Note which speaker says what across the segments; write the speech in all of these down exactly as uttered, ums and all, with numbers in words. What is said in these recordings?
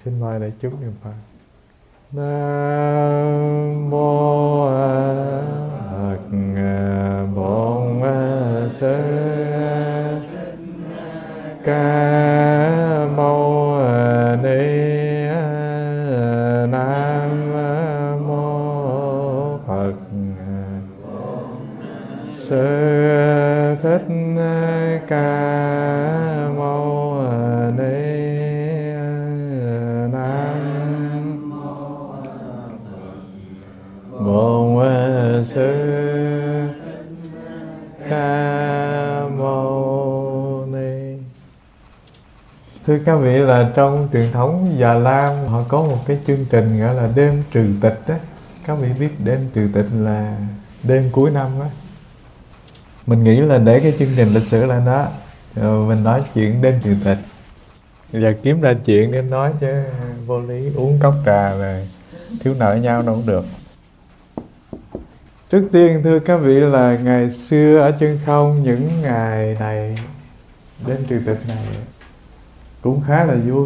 Speaker 1: Xin mời đại chúng niệm Phật. Nam mô Phật Bổn Sư Ca Mâu Ni. Nam mô Phật Sư Thích Ca Mâu Ni. Nam Bổn Sư Ca Mâu Ni. Thưa các vị, là trong truyền thống Già Lam họ có một cái chương trình gọi là đêm trừ tịch đó. Các vị biết đêm trừ tịch là đêm cuối năm á. Mình nghĩ là để cái chương trình lịch sử là đó, rồi mình nói chuyện đêm trừ tịch. Giờ kiếm ra chuyện để nói chứ vô lý, uống cốc trà rồi thiếu nợ nhau đâu cũng được. Trước tiên thưa các vị là ngày xưa ở Chân Không, những ngày này, đêm trừ tịch này cũng khá là vui.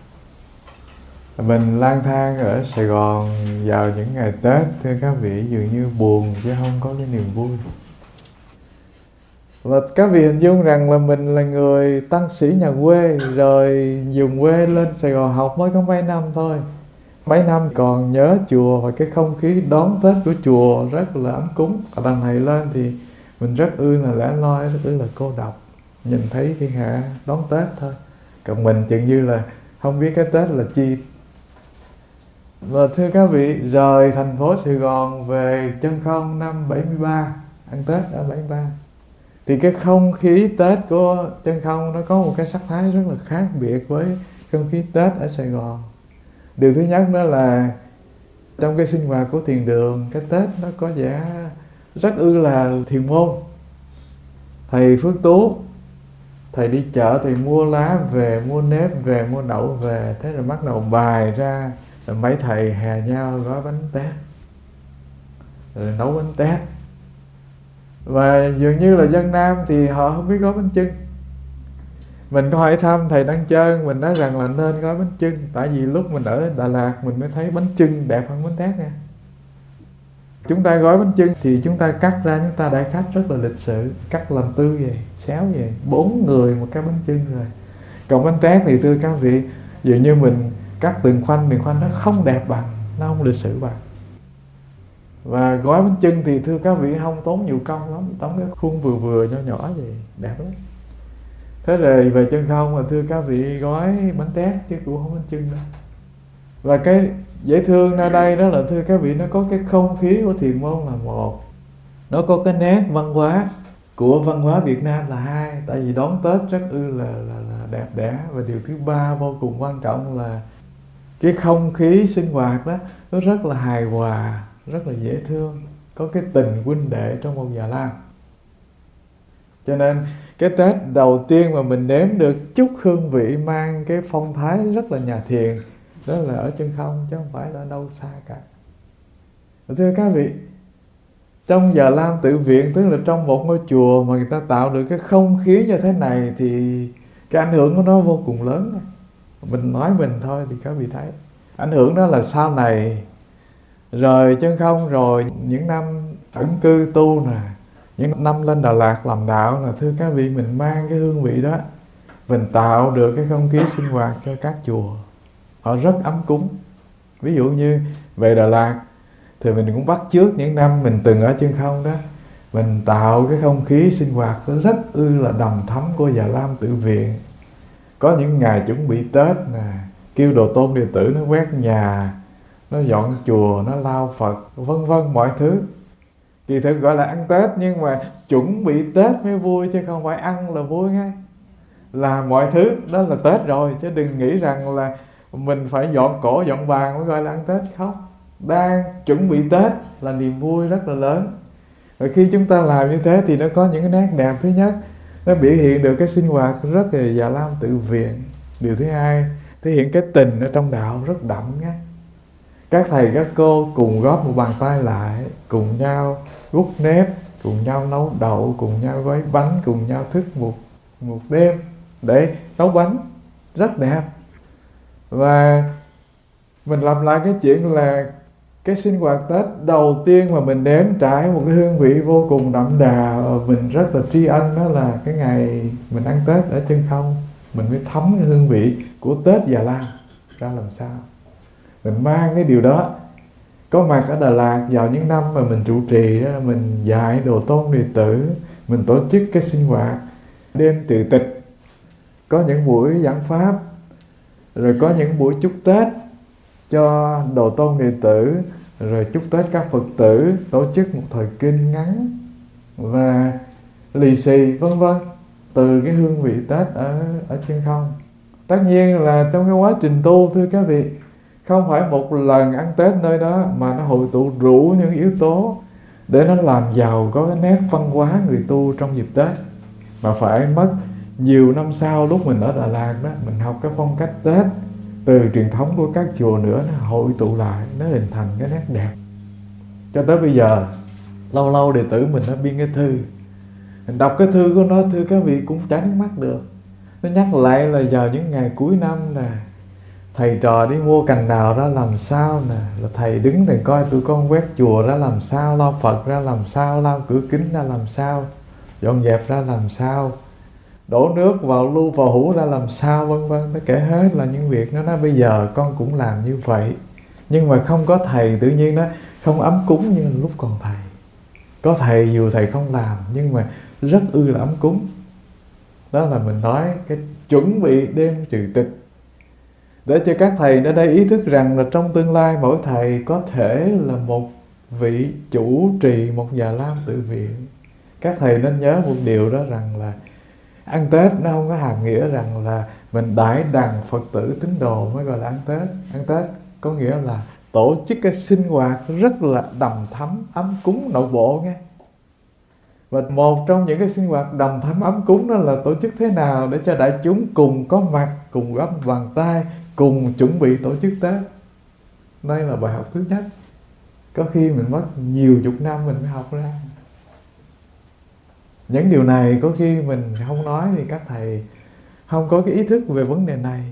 Speaker 1: Mình lang thang ở Sài Gòn vào những ngày Tết, thưa các vị, dường như buồn chứ không có cái niềm vui. Và các vị hình dung rằng là mình là người tăng sĩ nhà quê, rồi dùng quê lên Sài Gòn học mới có mấy năm thôi. Mấy năm còn nhớ chùa và cái không khí đón Tết của chùa rất là ấm cúng. Và đằng này lên thì mình rất ư là lẻ loi, rất ư là cô độc. Nhìn thấy thiên hạ đón Tết thôi. Còn mình chừng như là không biết cái Tết là chi. Và thưa các vị, rời thành phố Sài Gòn về Chân Không năm bảy mươi ba, ăn Tết ở bảy mươi ba. Thì cái không khí Tết của Chân Không nó có một cái sắc thái rất là khác biệt với không khí Tết ở Sài Gòn. Điều thứ nhất đó là trong cái sinh hoạt của thiền đường, cái Tết nó có vẻ rất ư là thiền môn. Thầy Phước Tú, thầy đi chợ, thầy mua lá về, mua nếp về, mua đậu về. Thế rồi bắt đầu bài ra, rồi mấy thầy hè nhau gói bánh tét, rồi nấu bánh tét. Và dường như là dân Nam thì họ không biết gói bánh chưng. Mình có hỏi thăm thầy Đăng Trơn, mình nói rằng là nên gói bánh chưng. Tại vì lúc mình ở Đà Lạt mình mới thấy bánh chưng đẹp hơn bánh tét nha. Chúng ta gói bánh chưng thì chúng ta cắt ra, chúng ta đãi khách rất là lịch sự, cắt làm tư vậy, xéo vậy, bốn người một cái bánh chưng rồi. Còn bánh tét thì thưa các vị, dường như mình cắt từng khoanh từng khoanh nó không đẹp bằng, nó không lịch sự bằng. Và gói bánh chưng thì thưa các vị không tốn nhiều công lắm, đóng cái khuôn vừa vừa nhỏ nhỏ vậy, đẹp lắm. Thế rồi về Chân Không mà thưa các vị gói bánh tét chứ cũng không bánh chưng đâu. Và cái dễ thương nơi đây đó là thưa các vị, nó có cái không khí của thiền môn là một, nó có cái nét văn hóa của văn hóa Việt Nam là hai. Tại vì đón Tết rất ư là, là, là đẹp đẽ. Và điều thứ ba vô cùng quan trọng là cái không khí sinh hoạt đó nó rất là hài hòa, rất là dễ thương, có cái tình huynh đệ trong một Già Lam. Cho nên cái Tết đầu tiên mà mình nếm được chút hương vị mang cái phong thái rất là nhà thiền, đó là ở Chân Không chứ không phải là đâu xa cả. Thưa các vị, trong Già Lam tự viện, tức là trong một ngôi chùa mà người ta tạo được cái không khí như thế này thì cái ảnh hưởng của nó vô cùng lớn. Mình nói mình thôi thì các vị thấy ảnh hưởng đó là sau này rời Chân Không rồi, những năm ẩn cư tu nè, những năm lên Đà Lạt làm đạo là thưa các vị, mình mang cái hương vị đó, mình tạo được cái không khí sinh hoạt cho các chùa, họ rất ấm cúng. Ví dụ như về Đà Lạt thì mình cũng bắt chước những năm mình từng ở Chân Không đó, mình tạo cái không khí sinh hoạt rất ư là đầm thấm của Già Lam tự viện. Có những ngày chuẩn bị Tết nè, kêu đồ tôn đệ tử nó quét nhà, nó dọn chùa, nó lau Phật, vân vân mọi thứ. Kỳ thực gọi là ăn Tết, nhưng mà chuẩn bị Tết mới vui chứ không phải ăn là vui ngay. Là mọi thứ đó là Tết rồi, chứ đừng nghĩ rằng là mình phải dọn cổ dọn bàn mới gọi là ăn Tết. Không, đang chuẩn bị Tết là niềm vui rất là lớn. Rồi khi chúng ta làm như thế thì nó có những cái nét đẹp. Thứ nhất, nó biểu hiện được cái sinh hoạt rất là Già Lam tự viện. Điều thứ hai, thể hiện cái tình ở trong đạo rất đậm nhé. Các thầy các cô cùng góp một bàn tay lại, cùng nhau gút nếp, cùng nhau nấu đậu, cùng nhau gói bánh, cùng nhau thức một, một đêm để nấu bánh rất đẹp. Và Mình làm lại cái chuyện là cái sinh hoạt Tết đầu tiên mà mình nếm trải một cái hương vị vô cùng đậm đà, mình rất là tri ân, đó là cái ngày mình ăn Tết ở Chân Không. Mình mới thấm cái hương vị của Tết Già Lam ra làm sao. Mình mang cái điều đó, có mặt ở Đà Lạt vào những năm mà mình trụ trì đó, mình dạy đồ tôn đệ tử, mình tổ chức cái sinh hoạt đêm trừ tịch, có những buổi giảng pháp, rồi có những buổi chúc Tết cho đồ tôn đệ tử, rồi chúc Tết các Phật tử, tổ chức một thời kinh ngắn và lì xì vân vân, từ cái hương vị Tết ở ở Chân Không. Tất nhiên là trong cái quá trình tu, thưa các vị, không phải một lần ăn Tết nơi đó mà nó hội tụ đủ những yếu tố để nó làm giàu có cái nét văn hóa người tu trong dịp Tết, mà phải mất nhiều năm sau, lúc mình ở Đà Lạt đó, mình học cái phong cách Tết từ truyền thống của các chùa nữa, nó hội tụ lại, nó hình thành cái nét đẹp. Cho tới bây giờ, lâu lâu đệ tử mình nó biên cái thư, mình đọc cái thư của nó, thưa các vị, cũng chảy nước mắt được. Nó nhắc lại là vào những ngày cuối năm nè, thầy trò đi mua cành đào ra làm sao nè, là thầy đứng thầy coi tụi con quét chùa ra làm sao, lau Phật ra làm sao, lau cửa kính ra làm sao, dọn dẹp ra làm sao, đổ nước vào lu vào hũ ra làm sao, vân vân. Nó kể hết là những việc nó nói bây giờ con cũng làm như vậy, nhưng mà không có thầy tự nhiên nó không ấm cúng như lúc còn thầy. Có thầy dù thầy không làm nhưng mà rất ư là ấm cúng. Đó là mình nói cái chuẩn bị đêm trừ tịch, để cho các thầy ở đây ý thức rằng là trong tương lai mỗi thầy có thể là một vị chủ trì một Già Lam tự viện. Các thầy nên nhớ một điều đó, rằng là ăn Tết nó không có hàm nghĩa rằng là mình đãi đàn Phật tử tín đồ mới gọi là ăn Tết. Ăn Tết có nghĩa là tổ chức cái sinh hoạt rất là đầm thắm ấm cúng nội bộ nghe. Và một trong những cái sinh hoạt đầm thắm ấm cúng đó là tổ chức thế nào để cho đại chúng cùng có mặt, cùng gấp bàn tay, cùng chuẩn bị tổ chức Tết. Đây là bài học thứ nhất. Có khi mình mất nhiều chục năm mình mới học ra. Những điều này có khi mình không nói thì các thầy không có cái ý thức về vấn đề này.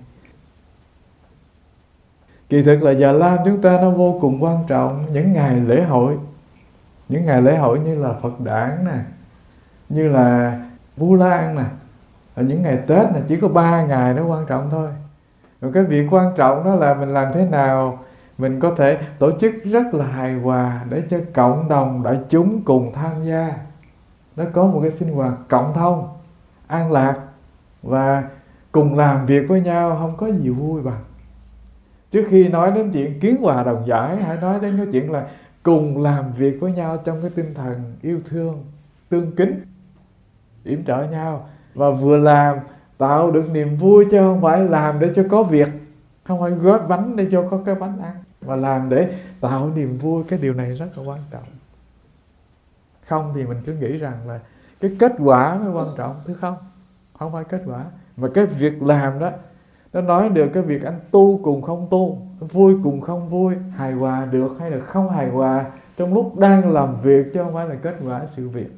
Speaker 1: Kỳ thực là Già Lam chúng ta nó vô cùng quan trọng. Những ngày lễ hội, những ngày lễ hội như là Phật Đản nè, như là Vu Lan nè, ở những ngày Tết là chỉ có ba ngày nó quan trọng thôi. Rồi cái việc quan trọng đó là mình làm thế nào mình có thể tổ chức rất là hài hòa để cho cộng đồng đại chúng cùng tham gia. Nó có một cái sinh hoạt cộng thông, an lạc và cùng làm việc với nhau, không có gì vui bằng. Trước khi nói đến chuyện kiến hòa đồng giải, hãy nói đến cái chuyện là cùng làm việc với nhau trong cái tinh thần yêu thương, tương kính, yểm trợ nhau, và vừa làm tạo được niềm vui, chứ không phải làm để cho có việc, không phải gói bánh để cho có cái bánh ăn, mà làm để tạo niềm vui. Cái điều này rất là quan trọng. Không thì mình cứ nghĩ rằng là cái kết quả mới quan trọng, thứ không. Không phải kết quả, mà cái việc làm đó nó nói được cái việc anh tu cùng không tu, vui cùng không vui, hài hòa được hay là không hài hòa trong lúc đang làm việc, chứ không phải là kết quả sự việc.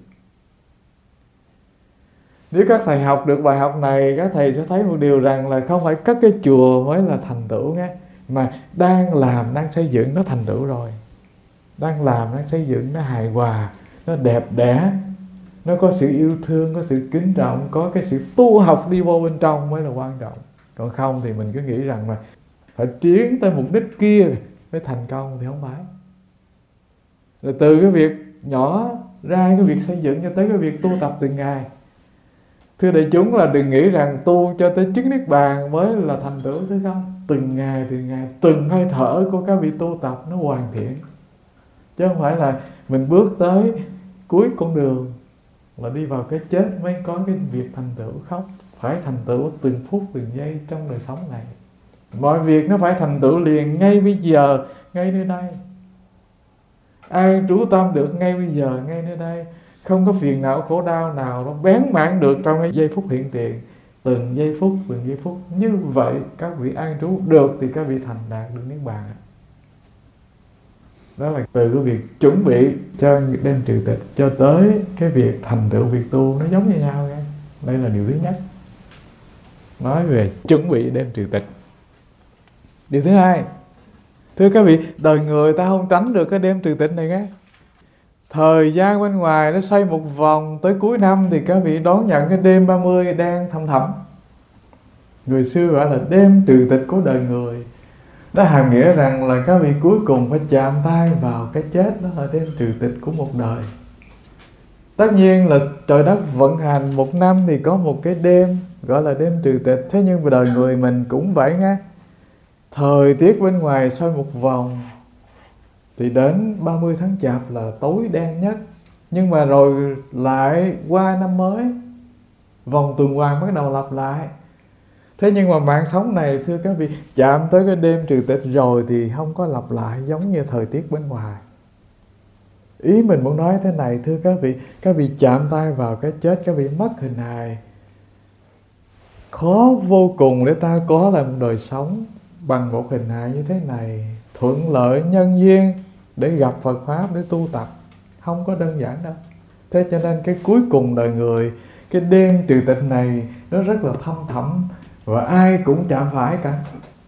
Speaker 1: Nếu các thầy học được bài học này, các thầy sẽ thấy một điều rằng là không phải cất cái chùa mới là thành tựu nghe, mà đang làm, đang xây dựng nó thành tựu rồi. Đang làm, đang xây dựng nó hài hòa, nó đẹp đẽ, nó có sự yêu thương, có sự kính trọng, có cái sự tu học đi vô bên trong mới là quan trọng. Còn không thì mình cứ nghĩ rằng là phải tiến tới mục đích kia mới thành công, thì không phải. Rồi từ cái việc nhỏ ra cái việc xây dựng cho tới cái việc tu tập từng ngày. Thưa đại chúng là đừng nghĩ rằng tu cho tới chứng niết bàn mới là thành tựu, thứ không. Từng ngày, từng ngày, từng hơi thở của các vị tu tập nó hoàn thiện. Chứ không phải là mình bước tới cuối con đường là đi vào cái chết mới có cái việc thành tựu, không. Phải thành tựu từng phút, từng giây trong đời sống này. Mọi việc nó phải thành tựu liền ngay bây giờ, ngay nơi đây. Ai trú tâm được ngay bây giờ, ngay nơi đây. Không có phiền não khổ đau nào nó bén mảng được trong cái giây phút hiện tiền. Từng giây phút, từng giây phút. Như vậy các vị an trú được thì các vị thành đạt được niết bàn. Đó là từ cái việc chuẩn bị cho đêm trừ tịch cho tới cái việc thành tựu việc tu nó giống như nhau nha. Đây là điều thứ nhất. Nói về chuẩn bị đêm trừ tịch. Điều thứ hai, Thưa các vị, đời người ta không tránh được cái đêm trừ tịch này nghe. Thời gian bên ngoài nó xoay một vòng, tới cuối năm thì các vị đón nhận cái đêm ba mươi đang thăm thẳm. Người xưa gọi là đêm trừ tịch của đời người. Đó hàm nghĩa rằng là các vị cuối cùng phải chạm tay vào cái chết, đó là đêm trừ tịch của một đời. Tất nhiên là trời đất vận hành một năm thì có một cái đêm gọi là đêm trừ tịch. Thế nhưng mà đời người mình cũng vậy nghe. Thời tiết bên ngoài xoay một vòng thì đến ba mươi tháng Chạp là tối đen nhất. Nhưng mà rồi lại qua năm mới, vòng tuần hoàn bắt đầu lặp lại. Thế nhưng mà mạng sống này, thưa các vị, chạm tới cái đêm trừ tịch rồi thì không có lặp lại giống như thời tiết bên ngoài. Ý mình muốn nói thế này, thưa các vị, các vị chạm tay vào cái chết, các vị mất hình hài. Khó vô cùng để ta có làm đời sống bằng một hình hài như thế này, thuận lợi nhân duyên để gặp Phật Pháp, để tu tập. Không có đơn giản đâu. Thế cho nên cái cuối cùng đời người, cái đêm trừ tịch này nó rất là thâm thẳm, và ai cũng chạm phải cả.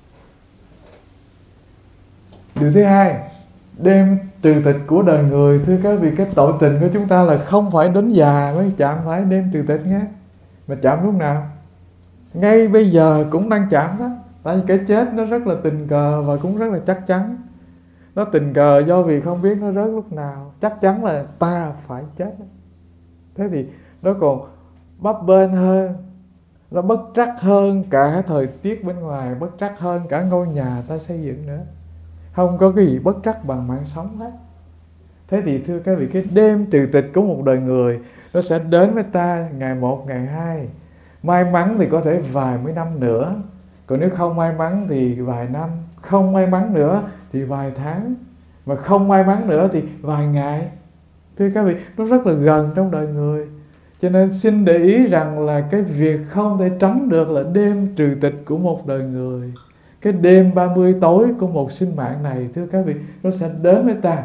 Speaker 1: Điều thứ hai, đêm trừ tịch của đời người, thưa các vị, cái tội tình của chúng ta là không phải đến già mới chạm phải đêm trừ tịch nhé. Mà chạm lúc nào? Ngay bây giờ cũng đang chạm đó. Tại vì cái chết nó rất là tình cờ và cũng rất là chắc chắn. Nó tình cờ do vì không biết nó rớt lúc nào. Chắc chắn là ta phải chết. Thế thì nó còn bấp bênh hơn, nó bất trắc hơn cả thời tiết bên ngoài, bất trắc hơn cả ngôi nhà ta xây dựng nữa. Không có cái gì bất trắc bằng mạng sống hết. Thế thì thưa các vị, cái đêm trừ tịch của một đời người nó sẽ đến với ta ngày một, ngày hai. May mắn thì có thể vài mấy năm nữa. Còn nếu không may mắn thì vài năm. Không may mắn nữa thì vài tháng. Mà không may mắn nữa thì vài ngày. Thưa các vị, nó rất là gần trong đời người. Cho nên xin để ý rằng là cái việc không thể tránh được là đêm trừ tịch của một đời người. Cái đêm ba mươi tối của một sinh mạng này, thưa các vị, nó sẽ đến với ta.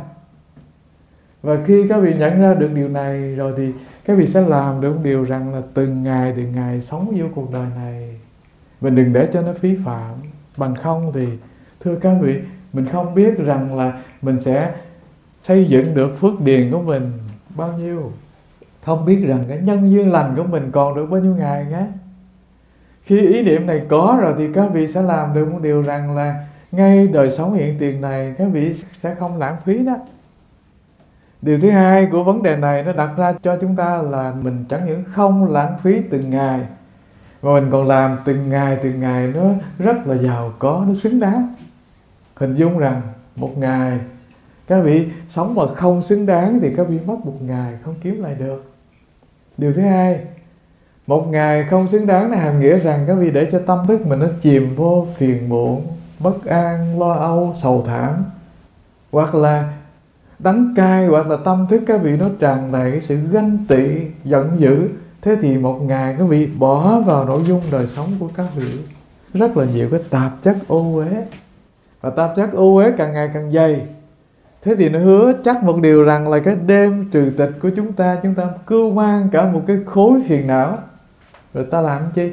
Speaker 1: Và khi các vị nhận ra được điều này rồi thì các vị sẽ làm được một điều rằng là từng ngày từng ngày sống vô cuộc đời này, mình đừng để cho nó phí phạm. Bằng không thì thưa các vị, mình không biết rằng là mình sẽ xây dựng được phước điền của mình bao nhiêu. Không biết rằng cái nhân duyên lành của mình còn được bao nhiêu ngày nhé. Khi ý niệm này có rồi thì các vị sẽ làm được một điều rằng là ngay đời sống hiện tiền này các vị sẽ không lãng phí đó. Điều thứ hai của vấn đề này nó đặt ra cho chúng ta là mình chẳng những không lãng phí từng ngày, mà mình còn làm từng ngày từng ngày nó rất là giàu có, nó xứng đáng. Hình dung rằng một ngày các vị sống mà không xứng đáng thì các vị mất một ngày không kiếm lại được. Điều thứ hai, một ngày không xứng đáng là hàm nghĩa rằng các vị để cho tâm thức mình nó chìm vô phiền muộn, bất an, lo âu, sầu thảm, hoặc là đắng cay, hoặc là tâm thức các vị nó tràn đầy cái sự ganh tị, giận dữ. Thế thì một ngày các vị bỏ vào nội dung đời sống của các vị rất là nhiều cái tạp chất ô uế, và tạp chất ô uế càng ngày càng dày. Thế thì nó hứa chắc một điều rằng là cái đêm trừ tịch của chúng ta, chúng ta cưu mang cả một cái khối phiền não. Rồi ta làm chi?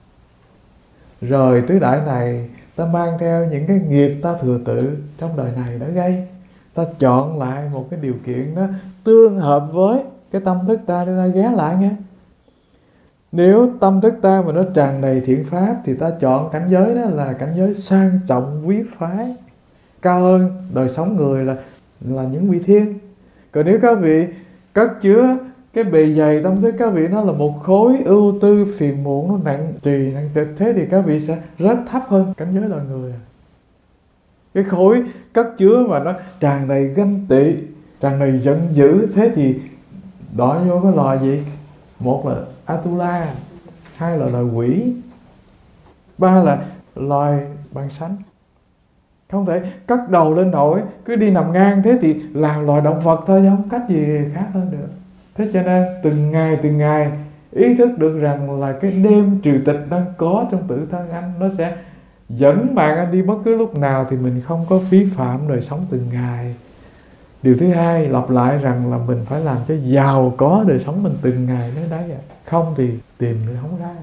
Speaker 1: Rồi tứ đại này ta mang theo những cái nghiệp ta thừa tự trong đời này đã gây. Ta chọn lại một cái điều kiện đó tương hợp với cái tâm thức ta để ta ghé lại nghe. Nếu tâm thức ta mà nó tràn đầy thiện pháp thì ta chọn cảnh giới đó là cảnh giới sang trọng quý phái, cao hơn đời sống người là là những vị thiên. Còn nếu các vị cất chứa cái bề dày tâm thức các vị nó là một khối ưu tư phiền muộn, nó nặng trì nặng tịch, thế thì các vị sẽ rất thấp hơn cảnh giới loài người. Cái khối cất chứa mà nó tràn đầy ganh tị, tràn đầy giận dữ, thế thì đọa vô cái loài gì? Một là Atula, hai là loài quỷ, ba là loài bằng sánh. Không thể cất đầu lên nổi, cứ đi nằm ngang thế thì làm loài động vật thôi, không cách gì khác hơn được. Thế cho nên từng ngày từng ngày ý thức được rằng là cái đêm trừ tịch đang có trong tự thân anh, nó sẽ dẫn bạn anh đi bất cứ lúc nào, thì mình không có phí phạm đời sống từng ngày. Điều thứ hai, lặp lại rằng là mình phải làm cho giàu có đời sống mình từng ngày nữa đấy ạ. Không thì tìm được không ra.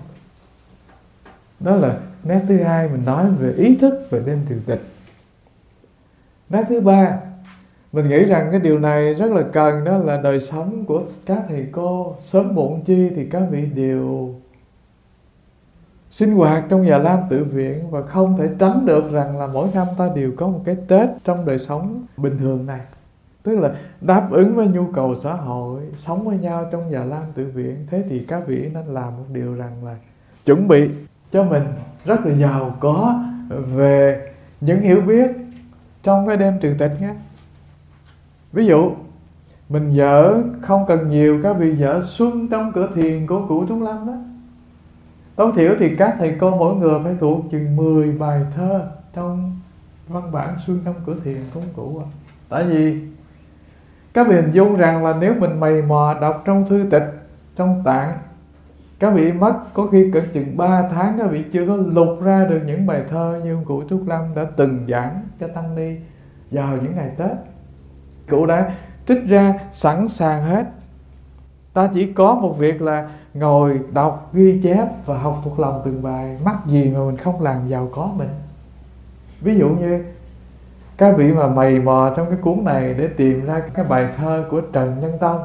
Speaker 1: Đó là nét thứ hai mình nói về ý thức về đêm trừ tịch. Nét thứ ba, mình nghĩ rằng cái điều này rất là cần, đó là đời sống của các thầy cô. Sớm muộn chi thì các vị đều sinh hoạt trong Già Lam Tự Viện, và không thể tránh được rằng là mỗi năm ta đều có một cái Tết trong đời sống bình thường này. Tức là đáp ứng với nhu cầu xã hội, sống với nhau trong Già Lam Tự Viện. Thế thì các vị nên làm một điều rằng là chuẩn bị cho mình rất là giàu có về những hiểu biết trong cái đêm trừ tịch nhé. Ví dụ mình dở không cần nhiều, các vị dở Xuân trong cửa thiền của Cụ Trúc Lâm đó. Tối thiểu thì các thầy cô mỗi người phải thuộc chừng mười bài thơ trong văn bản Xuân trong cửa thiền của Cụ. Tại vì các vị hình dung rằng là nếu mình mày mò đọc trong thư tịch, trong tạng, các vị mất có khi cỡ chừng ba tháng các vị chưa có lục ra được những bài thơ như ông Cụ Trúc Lâm đã từng giảng cho tăng ni vào những ngày Tết. Cụ đã trích ra sẵn sàng hết. Ta chỉ có một việc là ngồi đọc, ghi chép và học thuộc lòng từng bài. Mắc gì mà mình không làm giàu có mình. Ví dụ như các vị mà mày mò trong cái cuốn này để tìm ra cái bài thơ của Trần Nhân Tông.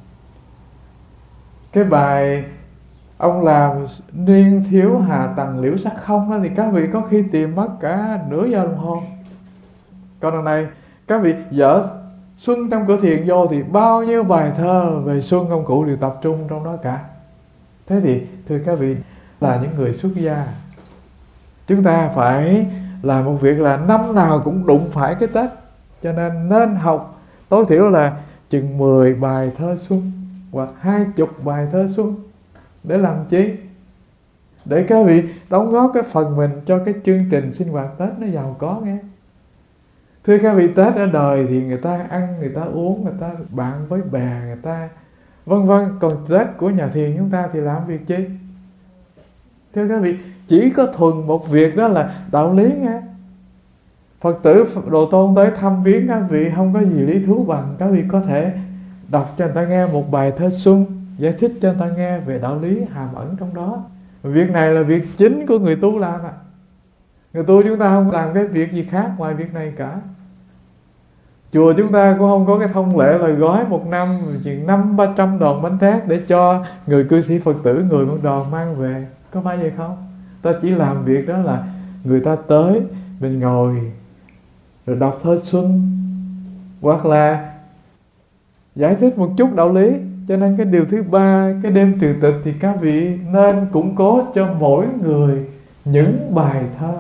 Speaker 1: Cái bài ông làm niên thiếu hà tầng liễu sắc không đó, thì các vị có khi tìm mất cả nửa giờ đồng hồ. Còn đằng này các vị dở Xuân trong cửa thiền vô thì bao nhiêu bài thơ về Xuân ông Cụ đều tập trung trong đó cả. Thế thì thưa các vị, là những người xuất gia, chúng ta phải làm một việc là năm nào cũng đụng phải cái Tết. Cho nên nên học tối thiểu là chừng mười bài thơ Xuân hoặc hai chục bài thơ Xuân. Để làm chi? Để các vị đóng góp cái phần mình cho cái chương trình sinh hoạt Tết nó giàu có nghe. Thưa các vị, Tết ở đời thì người ta ăn, người ta uống, người ta bạn với bè, người ta vân vân. Còn Tết của nhà thiền chúng ta thì làm việc chi? Thưa các vị, chỉ có thuần một việc, đó là đạo lý nghe. Phật tử Đồ Tôn tới thăm viếng các vị không có gì lý thú bằng các vị có thể đọc cho người ta nghe một bài thơ Xuân, giải thích cho người ta nghe về đạo lý hàm ẩn trong đó. Việc này là việc chính của người tu làm à. Người tu chúng ta không làm cái việc gì khác ngoài việc này cả. Chùa chúng ta cũng không có cái thông lệ là gói một năm chừng năm ba trăm đòn bánh tét để cho người cư sĩ Phật tử, người một đòn mang về. Có phải vậy không? Ta chỉ làm việc đó là người ta tới, mình ngồi rồi đọc thơ Xuân, hoặc là giải thích một chút đạo lý. Cho nên cái điều thứ ba, cái đêm trừ tịch thì các vị nên củng cố cho mỗi người những bài thơ.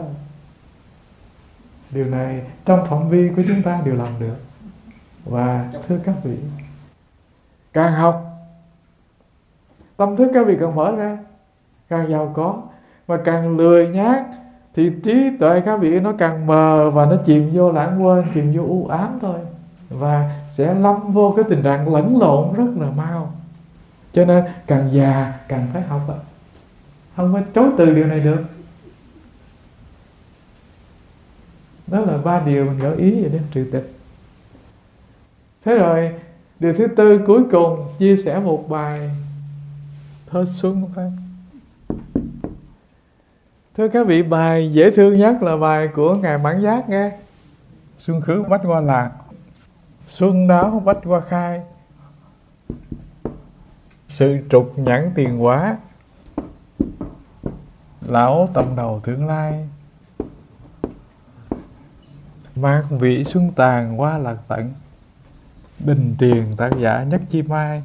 Speaker 1: Điều này trong phạm vi của chúng ta đều làm được. Và thưa các vị, càng học, tâm thức các vị càng mở ra, càng giàu có. Mà càng lười nhác thì trí tuệ các vị nó càng mờ, và nó chìm vô lãng quên, chìm vô u ám thôi. Và sẽ lâm vô cái tình trạng lẫn lộn rất là mau. Cho nên càng già càng phải học, không có chối từ điều này được. Đó là ba điều mình gợi ý về đêm trừ tịch. Thế rồi điều thứ tư cuối cùng, chia sẻ một bài thơ Xuân thôi. Thưa các vị, bài dễ thương nhất là bài của Ngài Mãn Giác nghe. Xuân khứ bách hoa lạc, xuân đáo bách hoa khai, sự trục nhãn tiền hóa, lão tâm đầu tương lai, mạc vị xuân tàn hoa lạc tận, đình tiền tác giả nhất chi mai.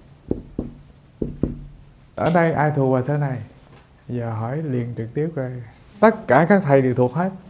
Speaker 1: Ở đây ai thuộc bài thơ này? Giờ hỏi liền trực tiếp coi. Tất cả các thầy đều thuộc hết.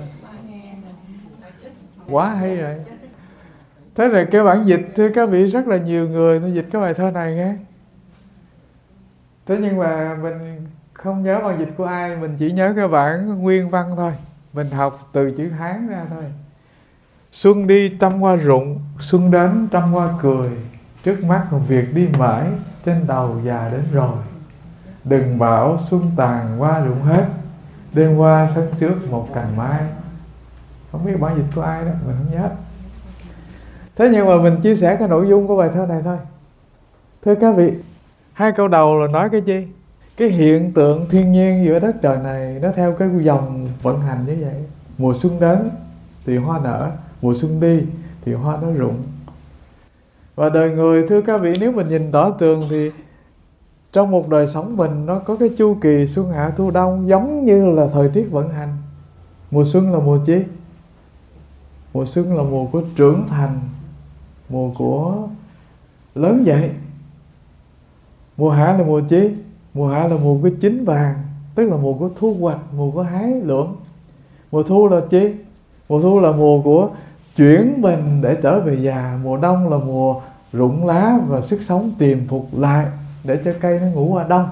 Speaker 1: Quá hay rồi. Thế rồi cái bản dịch, thưa các vị, rất là nhiều người nó dịch cái bài thơ này nghe. Thế nhưng mà mình không nhớ bản dịch của ai, mình chỉ nhớ cái bản nguyên văn thôi. Mình học từ chữ Hán ra thôi. Xuân đi trăm hoa rụng, xuân đến trăm hoa cười, trước mắt một việc đi mãi, trên đầu già đến rồi. Đừng bảo xuân tàn hoa rụng hết, đêm qua sân trước một cành mai. Không biết bản dịch của ai đó, mình không nhớ. Thế nhưng mà mình chia sẻ cái nội dung của bài thơ này thôi. Thưa các vị, hai câu đầu là nói cái gì? Cái hiện tượng thiên nhiên giữa đất trời này nó theo cái dòng vận hành như vậy. Mùa xuân đến thì hoa nở, mùa xuân đi thì hoa nó rụng. Và đời người thưa các vị, nếu mình nhìn tỏ tường thì trong một đời sống mình nó có cái chu kỳ xuân hạ thu đông giống như là thời tiết vận hành. Mùa xuân là mùa chi? Mùa xuân là mùa của trưởng thành, mùa của lớn dậy. Mùa hạ là mùa chi? Mùa hạ là mùa của chín vàng, tức là mùa của thu hoạch, mùa của hái lượm. Mùa thu là chi? Mùa thu là mùa của chuyển mình để trở về già. Mùa đông là mùa rụng lá và sức sống tìm phục lại để cho cây nó ngủ qua đông.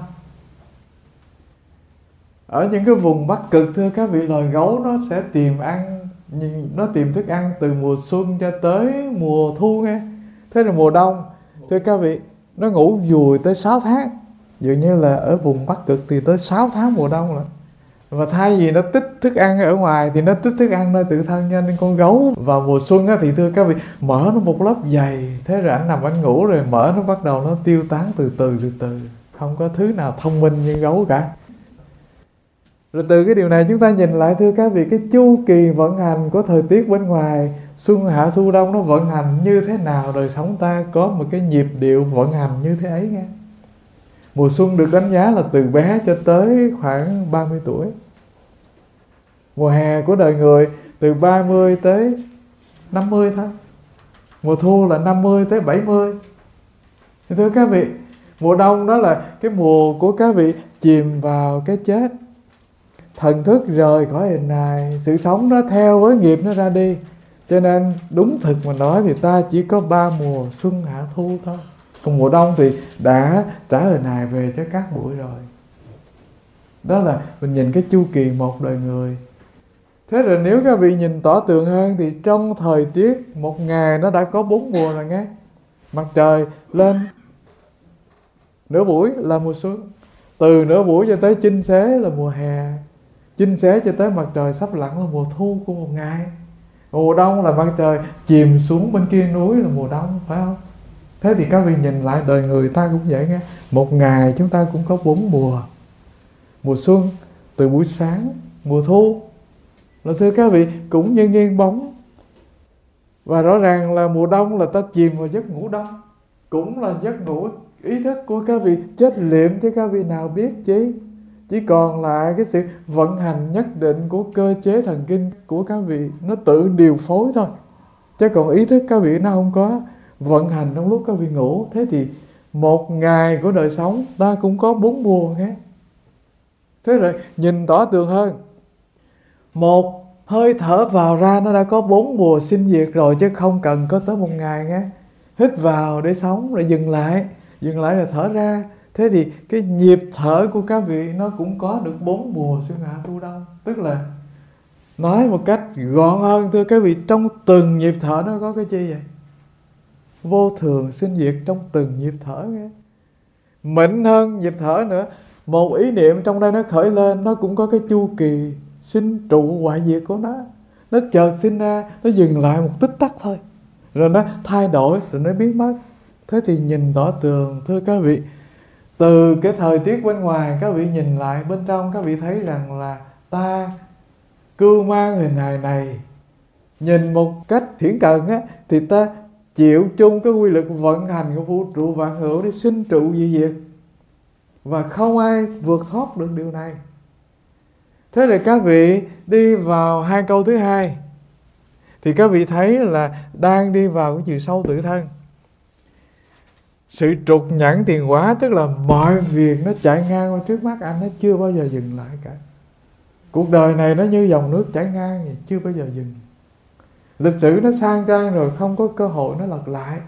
Speaker 1: Ở những cái vùng Bắc Cực thưa các vị, loài gấu nó sẽ tìm ăn, nó tìm thức ăn từ mùa xuân cho tới mùa thu nghe. Thế là mùa đông thưa các vị, nó ngủ dùi tới sáu tháng. Dường như là ở vùng Bắc Cực thì tới sáu tháng mùa đông rồi. Và thay vì nó tích thức ăn ở ngoài thì nó tích thức ăn nơi tự thân. Cho nên con gấu vào mùa xuân á, thì thưa các vị, mỡ nó một lớp dày. Thế rồi anh nằm anh ngủ rồi mỡ nó bắt đầu nó tiêu tán từ từ từ từ. Không có thứ nào thông minh như gấu cả. Rồi từ cái điều này chúng ta nhìn lại thưa các vị, cái chu kỳ vận hành của thời tiết bên ngoài, xuân hạ thu đông nó vận hành như thế nào, đời sống ta có một cái nhịp điệu vận hành như thế ấy nghe. Mùa xuân được đánh giá là từ bé cho tới khoảng ba mươi tuổi. Mùa hè của đời người từ ba mươi tới năm mươi thôi. Mùa thu là năm mươi tới bảy mươi. Thì thưa các vị, mùa đông đó là cái mùa của các vị chìm vào cái chết. Thần thức rời khỏi hình hài, sự sống nó theo với nghiệp nó ra đi. Cho nên đúng thực mà nói thì ta chỉ có ba mùa xuân hạ thu thôi. Còn mùa đông thì đã trả hình hài về cho các bụi rồi. Đó là mình nhìn cái chu kỳ một đời người. Thế rồi nếu các vị nhìn tỏ tường hơn thì trong thời tiết một ngày nó đã có bốn mùa rồi nghe. Mặt trời lên nửa buổi là mùa xuân, từ nửa buổi cho tới chinh xế là mùa hè, chinh xế cho tới mặt trời sắp lặn là mùa thu của một ngày. Mùa đông là mặt trời chìm xuống bên kia núi là mùa đông, phải không? Thế thì các vị nhìn lại đời người ta cũng vậy nghe. Một ngày chúng ta cũng có bốn mùa. Mùa xuân từ buổi sáng, mùa thu là thưa các vị cũng như nghiêng bóng. Và rõ ràng là mùa đông là ta chìm vào giấc ngủ đông, cũng là giấc ngủ ý thức của các vị chết liệm chứ các vị nào biết chứ. Chỉ còn lại cái sự vận hành nhất định của cơ chế thần kinh của các vị, nó tự điều phối thôi. Chứ còn ý thức các vị nó không có vận hành trong lúc các vị ngủ. Thế thì một ngày của đời sống ta cũng có bốn mùa nghe. Thế rồi nhìn tỏ tường hơn, một hơi thở vào ra nó đã có bốn mùa sinh diệt rồi, chứ không cần có tới một ngày nghe. Hít vào để sống rồi dừng lại, dừng lại rồi thở ra. Thế thì cái nhịp thở của các vị nó cũng có được bốn mùa xuân hạ thu đông. Tức là nói một cách gọn hơn thưa các vị, trong từng nhịp thở nó có cái chi vậy? Vô thường sinh diệt trong từng nhịp thở nghe. Mịn hơn nhịp thở nữa, một ý niệm trong đây nó khởi lên, nó cũng có cái chu kỳ sinh trụ hoại diệt của nó. Nó chợt sinh ra, nó dừng lại một tích tắc thôi, rồi nó thay đổi, rồi nó biến mất. Thế thì nhìn tỏ tường thưa các vị, từ cái thời tiết bên ngoài các vị nhìn lại bên trong, các vị thấy rằng là ta cưu mang hình hài này. Nhìn một cách thiển cận á, thì ta chịu chung cái quy luật vận hành của vũ trụ vạn hữu để sinh trụ dị diệt. Và không ai vượt thoát được điều này. Thế rồi các vị đi vào hai câu thứ hai, thì các vị thấy là đang đi vào cái chiều sâu tự thân. Sự trục nhẫn tiền hóa, tức là mọi việc nó chạy ngang qua trước mắt anh, nó chưa bao giờ dừng lại cả. Cuộc đời này nó như dòng nước chảy ngang vậy, chưa bao giờ dừng. Lịch sử nó sang trang rồi, không có cơ hội nó lật lại.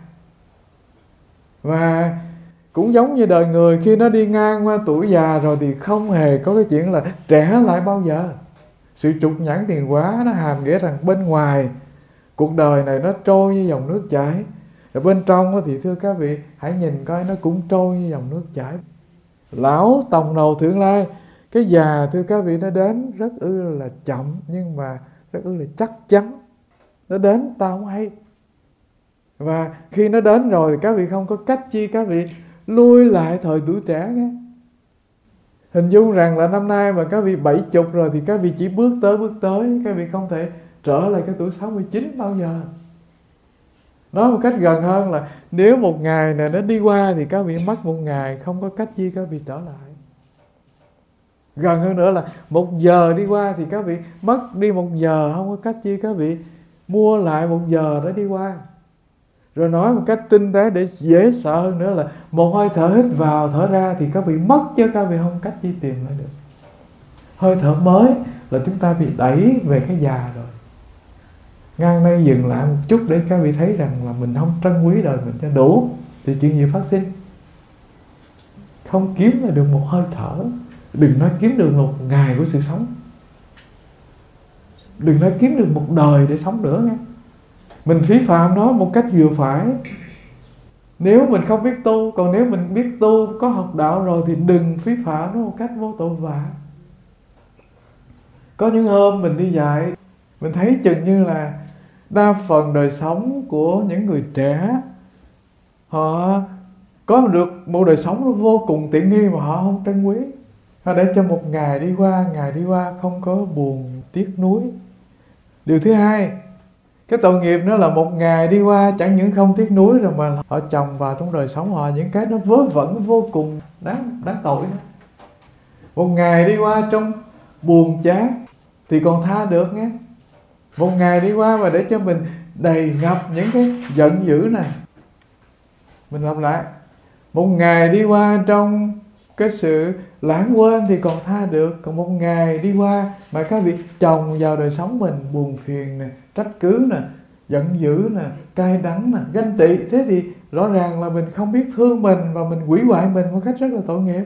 Speaker 1: Và cũng giống như đời người, khi nó đi ngang qua tuổi già rồi thì không hề có cái chuyện là trẻ lại bao giờ. Sự trục nhẫn tiền hóa nó hàm nghĩa rằng bên ngoài cuộc đời này nó trôi như dòng nước chảy, ở bên trong thì thưa các vị hãy nhìn coi nó cũng trôi như dòng nước chảy. Lão tòng đầu thượng lai, cái già thưa các vị nó đến rất ư là chậm, nhưng mà rất ư là chắc chắn. Nó đến ta không hay. Và khi nó đến rồi thì các vị không có cách chi các vị lui lại thời tuổi trẻ nghe. Hình dung rằng là năm nay mà các vị bảy chục rồi thì các vị chỉ bước tới bước tới, các vị không thể trở lại cái tuổi sáu mươi chín bao giờ. Nói một cách gần hơn là nếu một ngày này nó đi qua thì các vị mất một ngày, không có cách gì các vị trở lại. Gần hơn nữa là một giờ đi qua thì các vị mất đi một giờ, không có cách gì các vị mua lại một giờ đó đi qua. Rồi nói một cách tinh tế để dễ sợ hơn nữa là một hơi thở hít vào thở ra thì các vị mất chứ các vị không cách gì tìm lại được. Hơi thở mới là chúng ta bị đẩy về cái già rồi. Ngang đây dừng lại một chút để các vị thấy rằng là mình không trân quý đời mình cho đủ thì chuyện gì phát sinh. Không kiếm là được một hơi thở, đừng nói kiếm được một ngày của sự sống, đừng nói kiếm được một đời để sống nữa nghe. Mình phí phạm nó một cách vừa phải nếu mình không biết tu. Còn nếu mình biết tu, có học đạo rồi thì đừng phí phạm nó một cách vô tội vạ. Có những hôm mình đi dạy, mình thấy chừng như là đa phần đời sống của những người trẻ, họ có được một đời sống nó vô cùng tiện nghi mà họ không trân quý. Họ để cho một ngày đi qua, ngày đi qua không có buồn, tiếc nuối. Điều thứ hai, cái tội nghiệp nó là một ngày đi qua chẳng những không tiếc nuối rồi mà họ chồng vào trong đời sống họ những cái nó vớ vẩn vô cùng đáng, đáng tội đó. Một ngày đi qua trong buồn chán thì còn tha được nghe. Một ngày đi qua mà để cho mình đầy ngập những cái giận dữ này. Mình làm lại. Một ngày đi qua trong cái sự lãng quên thì còn tha được. Còn một ngày đi qua mà các vị chồng vào đời sống mình buồn phiền nè, trách cứ nè, giận dữ nè, cay đắng nè, ganh tị, thế thì rõ ràng là mình không biết thương mình và mình hủy hoại mình một cách rất là tội nghiệp.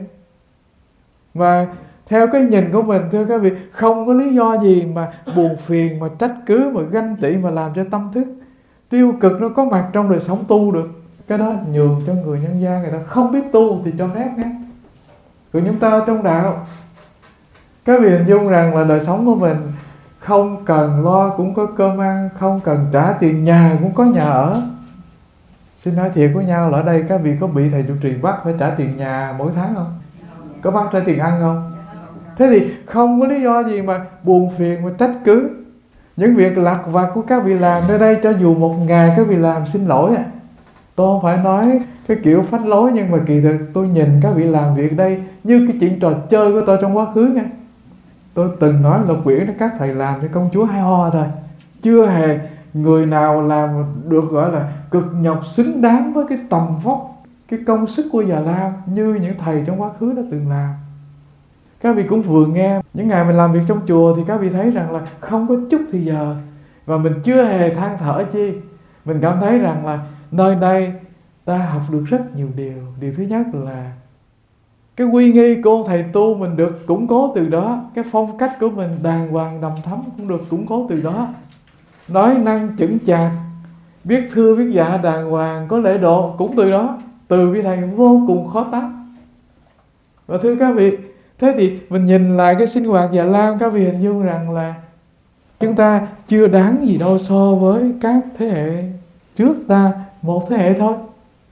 Speaker 1: Và theo cái nhìn của mình, thưa các vị, không có lý do gì mà buồn phiền, mà trách cứ, mà ganh tị mà làm cho tâm thức tiêu cực nó có mặt trong đời sống tu được. Cái đó nhường cho người nhân gian, người ta không biết tu thì cho phép nhé. Còn chúng ta trong đạo, các vị hình dung rằng là đời sống của mình không cần lo cũng có cơm ăn, không cần trả tiền nhà cũng có nhà ở. Xin nói thiệt với nhau là ở đây các vị có bị thầy trụ trì bắt phải trả tiền nhà mỗi tháng không? Có bắt trả tiền ăn không? Thế thì không có lý do gì mà buồn phiền, mà trách cứ. Những việc lặt vặt của các vị làm nơi đây, cho dù một ngày các vị làm, xin lỗi ạ, tôi không phải nói cái kiểu phách lối, nhưng mà kỳ thực tôi nhìn các vị làm việc đây như cái chuyện trò chơi của tôi trong quá khứ nha. Tôi từng nói Lộc Quyển đó, các thầy làm cho công chúa hay ho thôi, chưa hề người nào làm được gọi là cực nhọc xứng đáng với cái tầm vóc, cái công sức của Già Lam như những thầy trong quá khứ đã từng làm. Các vị cũng vừa nghe những ngày mình làm việc trong chùa thì các vị thấy rằng là không có chút thì giờ, và mình chưa hề than thở chi. Mình cảm thấy rằng là nơi đây ta học được rất nhiều điều. Điều thứ nhất là cái uy nghi của ông thầy tu mình được củng cố từ đó. Cái phong cách của mình đàng hoàng đầm thấm cũng được củng cố từ đó. Nói năng chững chạc, biết thưa biết dạ đàng hoàng, có lễ độ cũng từ đó. Từ vị thầy vô cùng khó tánh. Và thưa các vị, thế thì mình nhìn lại cái sinh hoạt Già Lam, các vị hình dung rằng là chúng ta chưa đáng gì đâu so với các thế hệ trước ta, một thế hệ thôi.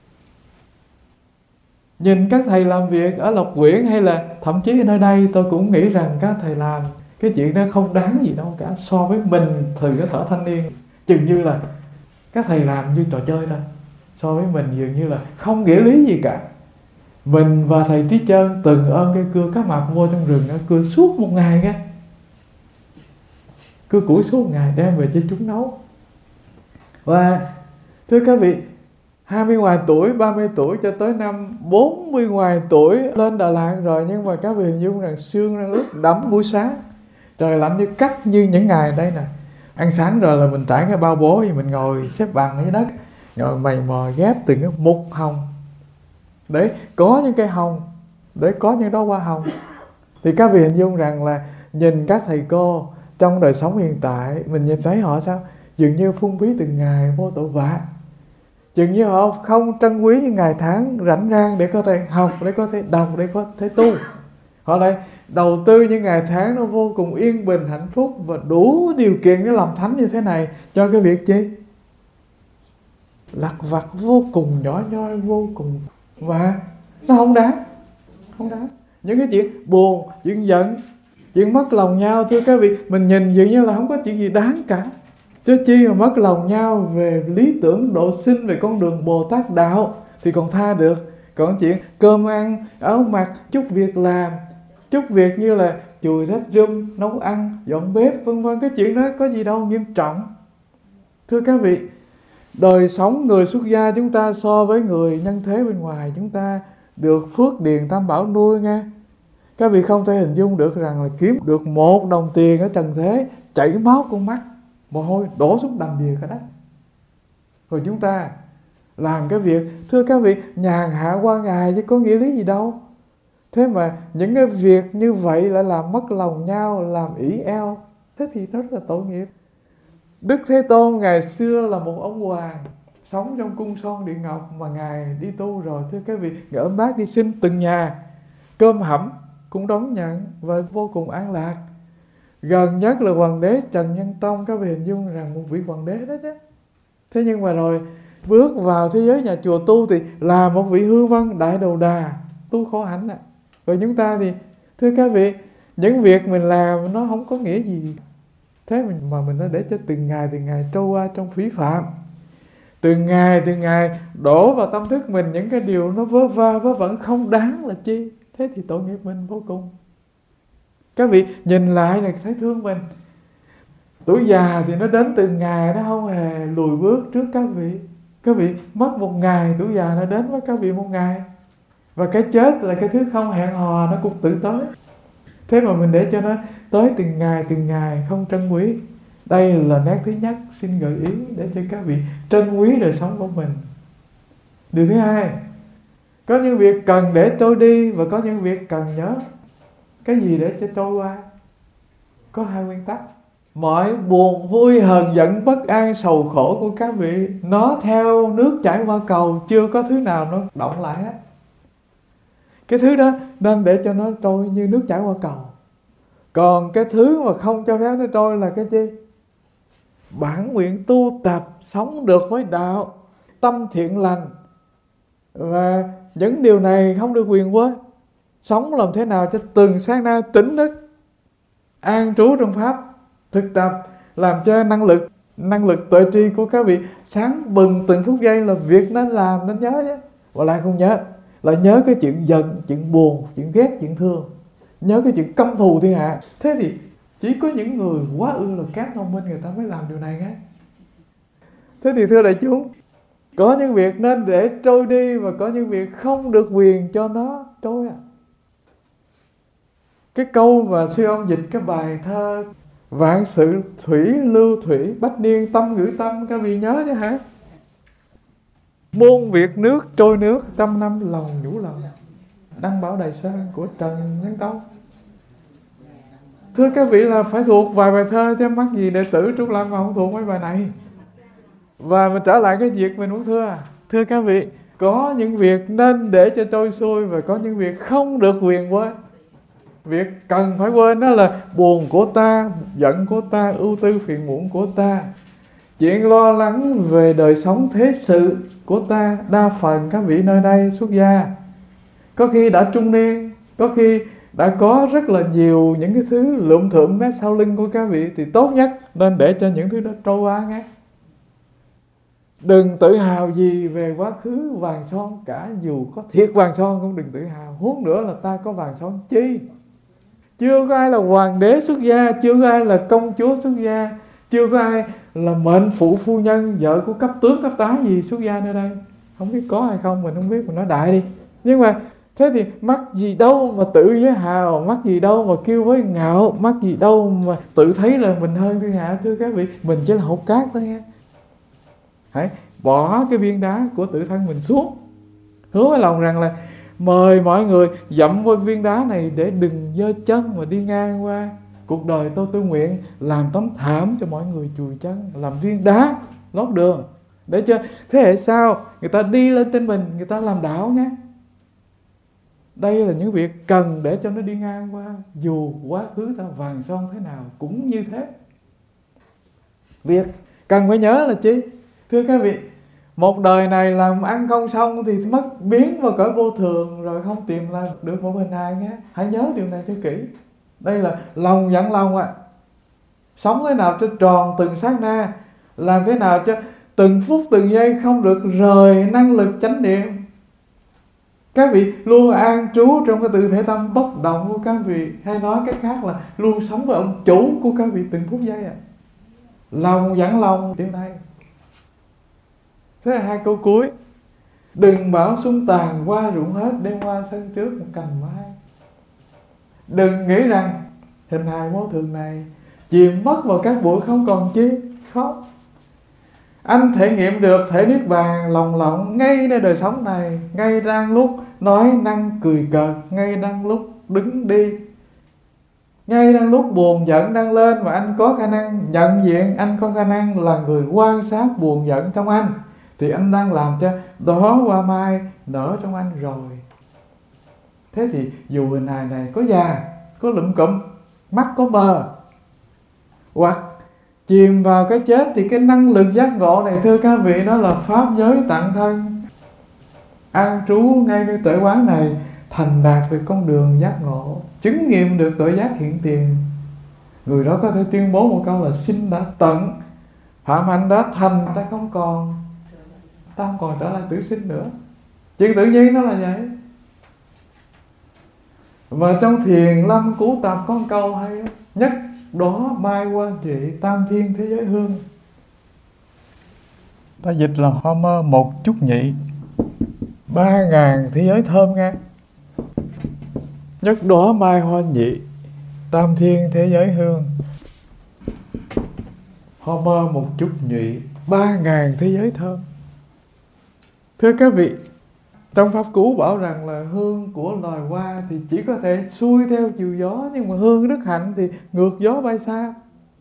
Speaker 1: Nhìn các thầy làm việc ở Lộc Quyển hay là thậm chí ở nơi đây, tôi cũng nghĩ rằng các thầy làm cái chuyện đó không đáng gì đâu cả so với mình từ cái thở thanh niên. Chừng như là các thầy làm như trò chơi thôi, so với mình dường như là không nghĩa lý gì cả. Mình và thầy Trí Chân từng ôm cây cưa cá mập vô trong rừng, cưa suốt một ngày nghe, cưa củi suốt một ngày đem về cho chúng nấu. Và thưa các vị, hai mươi ngoài tuổi, ba mươi tuổi cho tới năm bốn mươi ngoài tuổi lên Đà Lạt rồi, nhưng mà các vị hình dung rằng xương đang ướt đẫm buổi sáng, trời lạnh như cắt như những ngày đây nè. Ăn sáng rồi là mình trải cái bao bố thì mình ngồi xếp bằng ở dưới đất, ngồi mày mò ghép từng cái mục hồng để có những cây hồng, để có những đóa hoa hồng. Thì các vị hình dung rằng là nhìn các thầy cô trong đời sống hiện tại, mình nhìn thấy họ sao dường như phung phí từng ngày vô tội vạ, dường như họ không trân quý những ngày tháng rảnh rang để có thể học, để có thể đọc, để có thể tu. Họ lại đầu tư những ngày tháng nó vô cùng yên bình, hạnh phúc và đủ điều kiện để làm thánh như thế này cho cái việc chi? Lặt vặt vô cùng nhỏ nhoi, vô cùng, và nó không đáng, không đáng. Những cái chuyện buồn, chuyện giận, Chuyện mất lòng nhau thưa các vị, mình nhìn dường như là không có chuyện gì đáng cả. Chứ chi mà mất lòng nhau về lý tưởng độ sinh, về con đường Bồ Tát đạo thì còn tha được. Còn chuyện cơm ăn, áo mặc, chút việc làm, chút việc như là chùi rách rưm, nấu ăn, dọn bếp vân vân, cái chuyện đó có gì đâu nghiêm trọng. Thưa các vị, đời sống người xuất gia chúng ta so với người nhân thế bên ngoài chúng ta được phước điền tam bảo nuôi nha. Các vị không thể hình dung được rằng là kiếm được một đồng tiền ở trần thế, chảy máu con mắt, mồ hôi đổ xuống đầm đìa cả đất. Rồi chúng ta làm cái việc, thưa các vị, nhàn hạ qua ngày chứ có nghĩa lý gì đâu. Thế mà những cái việc như vậy lại làm mất lòng nhau, làm ỷ eo, thế thì rất là tội nghiệp. Đức Thế Tôn ngày xưa là một ông hoàng sống trong cung son điện ngọc, mà Ngài đi tu rồi, thưa các vị, Ngài ôm bát đi xin từng nhà, cơm hẩm cũng đón nhận và vô cùng an lạc. Gần nhất là hoàng đế Trần Nhân Tông, các vị hình dung rằng một vị hoàng đế đó chứ. Thế nhưng mà rồi bước vào thế giới nhà chùa tu thì là một vị hư vân đại đầu đà, tu khổ hạnh à. Rồi chúng ta thì thưa các vị, những việc mình làm nó không có nghĩa gì. Thế mình, mà mình đã để cho từng ngày từng ngày trôi qua trong phí phạm. Từng ngày từng ngày đổ vào tâm thức mình những cái điều nó vớ va vớ vẩn không đáng là chi. Thế thì tội nghiệp mình vô cùng. Các vị nhìn lại là thấy thương mình. Tuổi già thì nó đến từng ngày, nó không hề lùi bước trước các vị. Các vị mất một ngày, tuổi già nó đến với các vị một ngày. Và cái chết là cái thứ không hẹn hò, nó cũng tự tới. Thế mà mình để cho nó tới từng ngày từng ngày không trân quý. Đây là nét thứ nhất xin gợi ý để cho các vị trân quý đời sống của mình. Điều thứ hai, có những việc cần để trôi đi và có những việc cần nhớ. Cái gì để cho trôi qua? Có hai nguyên tắc. Mọi buồn vui hờn giận bất an sầu khổ của các vị, nó theo nước chảy qua cầu, chưa có thứ nào nó động lại hết. Cái thứ đó nên để cho nó trôi như nước chảy qua cầu. Còn cái thứ mà không cho phép nó trôi là cái gì? Bản nguyện tu tập, sống được với đạo, tâm thiện lành. Và những điều này không được quyền quên. Sống làm thế nào cho từng sát na tỉnh thức, an trú trong Pháp, thực tập, làm cho năng lực năng lực tuệ tri của các vị sáng bừng từng phút giây là việc nên làm, nên nhớ nhé. Và lại không nhớ, là nhớ cái chuyện giận, chuyện buồn, chuyện ghét, chuyện thương, nhớ cái chuyện căm thù thiên hạ. Thế thì chỉ có những người quá ư là cát thông minh người ta mới làm điều này nghe. Thế thì thưa đại chúng, có những việc nên để trôi đi và có những việc không được quyền cho nó trôi à. Cái câu mà sư ông dịch cái bài thơ vạn sự thủy lưu thủy, bách niên tâm ngữ tâm, các vị nhớ chứ hả? Muôn việc nước trôi nước, trăm năm lòng nhủ lòng. Đăng Bảo Đài Sơn của Trần Nhân Tông. Thưa các vị, là phải thuộc vài bài thơ chứ mắc gì đệ tử Trúc Lâm mà không thuộc mấy bài này. Và mình trở lại cái việc mình muốn thưa. Thưa các vị, có những việc nên để cho trôi xuôi và có những việc không được quyền quên. Việc cần phải quên đó là buồn của ta, giận của ta, ưu tư phiền muộn của ta, chuyện lo lắng về đời sống thế sự của ta. Đa phần các vị nơi đây xuất gia, có khi đã trung niên, có khi đã có rất là nhiều những cái thứ lượm thượm mét sau lưng của các vị, thì tốt nhất nên để cho những thứ đó trôi qua nghe. Đừng tự hào gì về quá khứ vàng son cả, dù có thiệt vàng son cũng đừng tự hào. Huống nữa là ta có vàng son chi? Chưa có ai là hoàng đế xuất gia, chưa có ai là công chúa xuất gia, chưa có ai là mệnh phụ phu nhân, vợ của cấp tướng cấp tá gì xuất gia nơi đây. Không biết có hay không, mình không biết, mình nói đại đi. Nhưng mà thế thì mắc gì đâu mà tự giới hào, mắc gì đâu mà kêu với ngạo, mắc gì đâu mà tự thấy là mình hơn thiên hạ. Thưa các vị, mình chỉ là hột cát thôi nha. Hãy bỏ cái viên đá của tự thân mình xuống, hứa với lòng rằng là mời mọi người dẫm vô viên đá này để đừng giơ chân mà đi ngang qua. Cuộc đời tôi tôi nguyện làm tấm thảm cho mọi người chùi chân, làm viên đá lót đường, để cho thế hệ sau người ta đi lên trên mình, người ta làm đạo nhé. Đây là những việc cần để cho nó đi ngang qua, dù quá khứ ta vàng son thế nào cũng như thế. Việc cần phải nhớ là chi? Thưa các vị, một đời này làm ăn không xong thì mất biến vào cõi vô thường, rồi không tìm lại được một hình hài nghe. Hãy nhớ điều này cho kỹ. Đây là lòng dẫn lòng ạ. À. Sống thế nào cho tròn từng sát na, làm thế nào cho từng phút từng giây không được rời năng lực chánh niệm. Các vị luôn an trú trong cái tư thế tâm bất động của các vị, hay nói cách khác là luôn sống với ông chủ của các vị từng phút giây ạ. À. Lòng dẫn lòng điều này. Thế là hai câu cuối. Đừng bảo xuân tàn qua rụng hết, đêm qua sân trước một cành mai. Đừng nghĩ rằng hình hài vô thường này chìm mất vào các bụi không còn chi. Không. Anh thể nghiệm được thể niết bàn lòng lộng ngay nơi đời sống này, ngay đang lúc nói năng cười cợt, ngay đang lúc đứng đi, ngay đang lúc buồn giận đang lên, mà anh có khả năng nhận diện, anh có khả năng là người quan sát buồn giận trong anh, thì anh đang làm cho đó hoa mai nở trong anh rồi. Thế thì dù hình hài này có già, có lụm cụm, mắt có mờ, hoặc chìm vào cái chết, thì cái năng lực giác ngộ này thưa các vị, đó là pháp giới tạng thân. An trú ngay nơi tuệ quán này, thành đạt được con đường giác ngộ, chứng nghiệm được tội giác hiện tiền. Người đó có thể tuyên bố một câu là sinh đã tận, phạm hạnh đã thành, ta không còn ta không còn trở lại tử sinh nữa. Chuyện tự nhiên nó là vậy. Và trong Thiền Lâm Cú Tập có một câu hay đó. Nhất đó mai quan trị, tam thiên thế giới hương. Ta dịch là hoa mơ một chút nhị, ba ngàn thế giới thơm nghe. Nhất đó mai hoa nhị, tam thiên thế giới hương. Hoa mơ một chút nhụy, ba ngàn thế giới thơm. Thưa các vị, trong Pháp Cú bảo rằng là hương của loài hoa thì chỉ có thể xuôi theo chiều gió, nhưng mà hương đức hạnh thì ngược gió bay xa.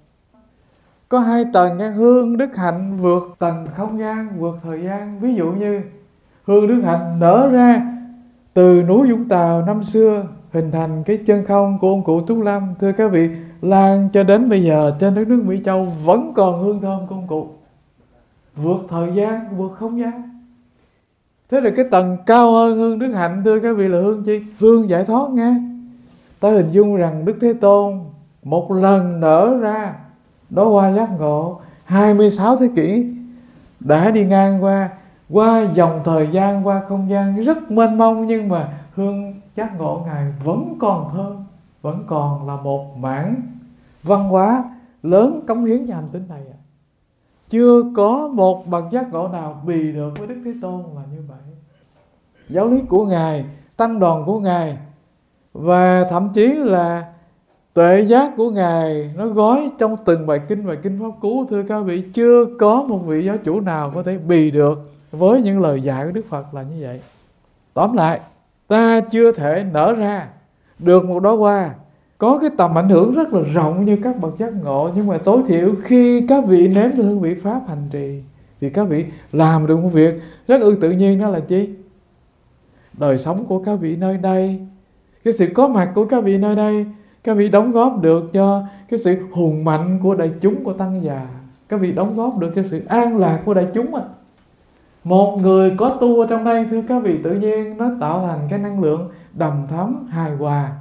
Speaker 1: Có hai tầng nha, hương đức hạnh vượt tầng không gian, vượt thời gian. Ví dụ như hương đức hạnh nở ra từ núi Vũng Tàu năm xưa, hình thành cái chân không của ông cụ Trúc Lâm. Thưa các vị, lan cho đến bây giờ trên đất nước Mỹ Châu vẫn còn hương thơm của ông cụ. Vượt thời gian, vượt không gian. Thế là cái tầng cao hơn hương đức hạnh thưa các vị là hương chi? Hương giải thoát nghe. Ta hình dung rằng Đức Thế Tôn một lần nở ra đó hoa giác ngộ, hai mươi sáu thế kỷ đã đi ngang qua, qua dòng thời gian, qua không gian rất mênh mông, nhưng mà hương giác ngộ Ngài vẫn còn thơm, vẫn còn là một mảng văn hóa lớn cống hiến cho hành tinh này. Chưa có một bậc giác ngộ nào bì được với Đức Thế Tôn là như vậy. Giáo lý của Ngài, tăng đoàn của Ngài, và thậm chí là tuệ giác của Ngài nó gói trong từng bài kinh, bài kinh Pháp Cú. Thưa các vị, chưa có một vị giáo chủ nào có thể bì được với những lời dạy của Đức Phật là như vậy. Tóm lại, ta chưa thể nở ra được một đóa hoa có cái tầm ảnh hưởng rất là rộng như các bậc giác ngộ, nhưng mà tối thiểu khi các vị nếm được hương vị pháp hành trì thì các vị làm được một việc rất ư tự nhiên, đó là chi? Đời sống của các vị nơi đây, cái sự có mặt của các vị nơi đây, các vị đóng góp được cho cái sự hùng mạnh của đại chúng, của tăng già. Các vị đóng góp được cho sự an lạc của đại chúng. Một người có tu ở trong đây, thưa các vị, tự nhiên nó tạo thành cái năng lượng đầm thấm, hài hòa.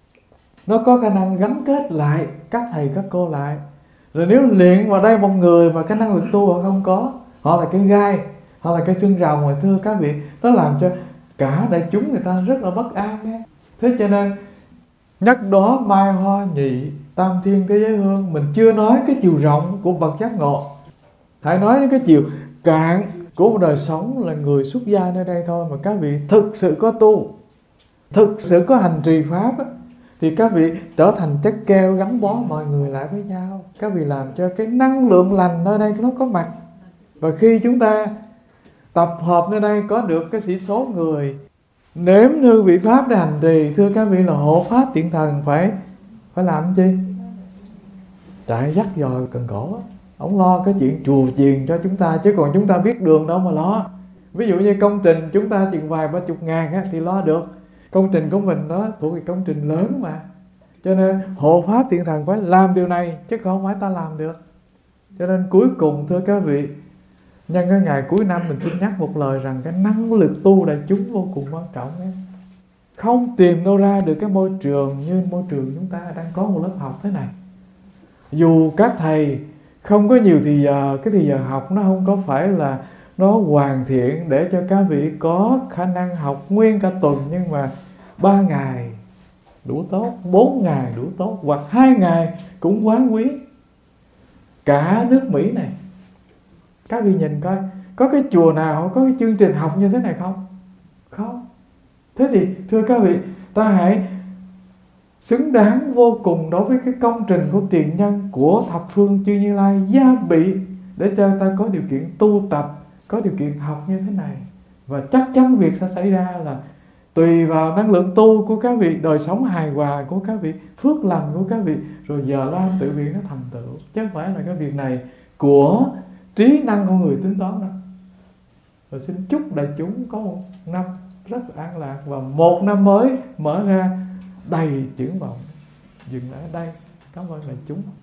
Speaker 1: Nó có khả năng gắn kết lại các thầy các cô lại. Rồi nếu luyện vào đây một người mà cái năng lực tu họ không có, họ là cái gai, họ là cái xương rồng, mà thưa các vị, nó làm cho cả đại chúng người ta rất là bất an ấy. Thế cho nên nhất đó mai hoa nhị, tam thiên thế giới hương. Mình chưa nói cái chiều rộng của bậc giác ngộ, hãy nói đến cái chiều cạn của một đời sống là người xuất gia nơi đây thôi. Mà các vị thực sự có tu, thực sự có hành trì pháp á, thì các vị trở thành chất keo gắn bó mọi người lại với nhau. Các vị làm cho cái năng lượng lành nơi đây nó có mặt. Và khi chúng ta tập hợp nơi đây có được cái sĩ số người nếm hương vị pháp để hành trì, thưa các vị, là hộ pháp tiện thần phải phải làm chi? Chạy dắt dòi cần cổ. Ông lo cái chuyện chùa chiền cho chúng ta, chứ còn chúng ta biết đường đâu mà lo. Ví dụ như công trình chúng ta chừng vài ba chục ngàn á, thì lo được. Công trình của mình đó thuộc về công trình lớn mà. Cho nên hộ pháp thiện thần phải làm điều này, chứ không phải ta làm được. Cho nên cuối cùng thưa các vị, nhân cái ngày cuối năm mình xin nhắc một lời rằng cái năng lực tu đại chúng vô cùng quan trọng ấy. không tìm đâu ra được cái môi trường như môi trường chúng ta đang có một lớp học thế này. Dù các thầy không có nhiều thì giờ, cái thì giờ học nó không có phải là nó hoàn thiện để cho các vị có khả năng học nguyên cả tuần, nhưng mà ba ngày đủ tốt, bốn ngày đủ tốt, hoặc hai ngày cũng quá quý. Cả nước Mỹ này, các vị nhìn coi, có cái chùa nào họ có cái chương trình học như thế này không? Không. Thế thì thưa các vị, ta hãy xứng đáng vô cùng đối với cái công trình của tiền nhân của thập phương chư Như Lai gia bị để cho ta có điều kiện tu tập, có điều kiện học như thế này. Và chắc chắn việc sẽ xảy ra là tùy vào năng lượng tu của các vị, đời sống hài hòa của các vị, phước lành của các vị, rồi giờ lo tự việc nó thành tựu, chứ không phải là cái việc này của trí năng con người tính toán đâu. Và xin chúc đại chúng có một năm rất an lạc và một năm mới mở ra đầy triển vọng. Dừng lại ở đây. Cảm ơn đại chúng.